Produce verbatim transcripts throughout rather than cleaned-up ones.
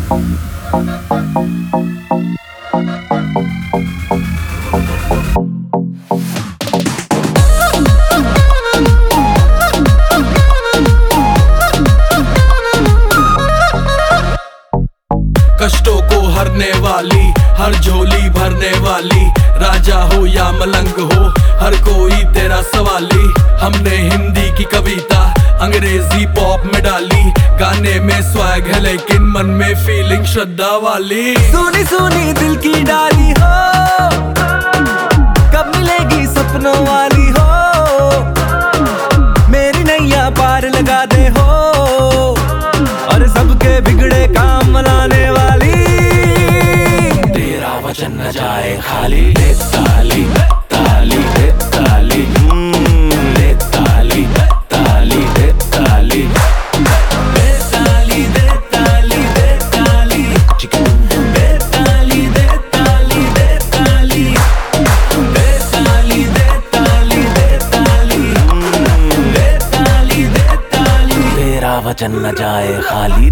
कष्टों को हरने वाली, हर झोली भरने वाली, राजा हो या मलंग हो हर कोई तेरा सवाली। हमने हिंदी की कविता अंग्रेजी पॉप में डाली, गाने में स्वैग है लेकिन मन में फीलिंग श्रद्धा वाली। सुनी सुनी दिल की डाली हो, कब मिलेगी सपनों वाली हो, मेरी नैया पार लगा दे हो, और सबके बिगड़े काम मनाने वाली। तेरा वचन न जाए खाली, दे ताली ताली दे ताली, दे ताली ताली दे ताली, दे ताली दे ताली दे ताली, दे ताली दे ताली दे ताली, दे ताली दे ताली दे ताली, दे ताली दे ताली। तेरा वचन न जाए खाली।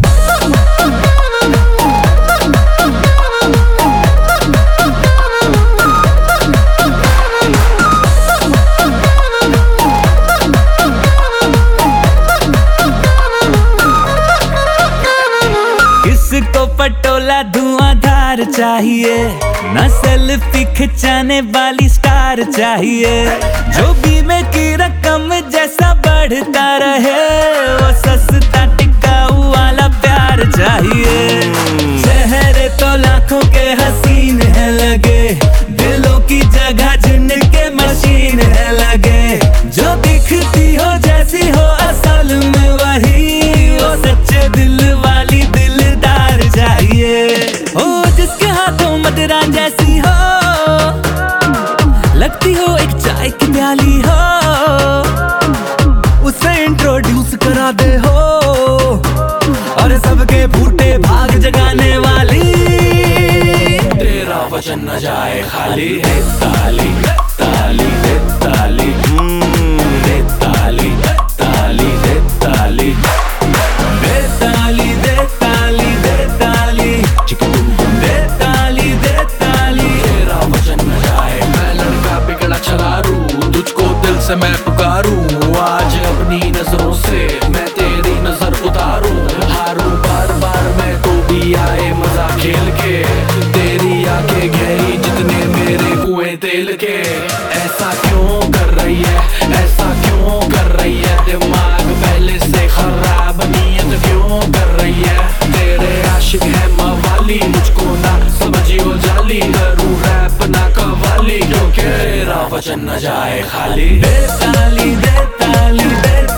किसको पटोला धुआंधार चाहिए, न सेल्फी खिंचाने वाली स्टार चाहिए, जो बीमे की रकम जैसा बढ़ता रहे, वो सस्ता टिकाऊ वाला प्यार चाहिए। चेहरे तो लाखों के हसीन है लगे, दिलों की जगह जिनके मशीन है लगे, जो दिखती हो जैसी हो असल में वही, वो सच्चे दिल वाली दिलदार चाहिए। हो जिसके हाथों मदरा जैसी हो, लगती हो एक चाय की प्याली हो, उसे इंट्रोड्यूस करा दे हो, और सबके फूटे भाग जगाने वाली। तेरा वचन न जाए खाली, दे ताली ताली दे ताली, दे ताली ताली दे ताली, दे ताली दे ताली दे ताली, दे ताली दे ताली। तेरा वचन न जाए। मैं लड़का बिगड़ा छलारू, तुझको दिल से मैं पुकारूं, आज अपनी नजरों से मैं तेरी नजर उतारूं, हारूं बार बार मैं तो भी आए मजा खेल के, तेरी आंखें गहरी जितने मेरे कुएं तेल के। ऐसा क्यों कर रही है, ऐसा क्यों कर रही है, दिमाग पहले से खराब, नीयत क्यों कर रही है, तेरे आशिक है मवाली, मुझको ना समझियो जाली, करूं रैप ना कवाली, क्योंकि तेरा वचन न जाए खाली। दे ताली दे ताली दे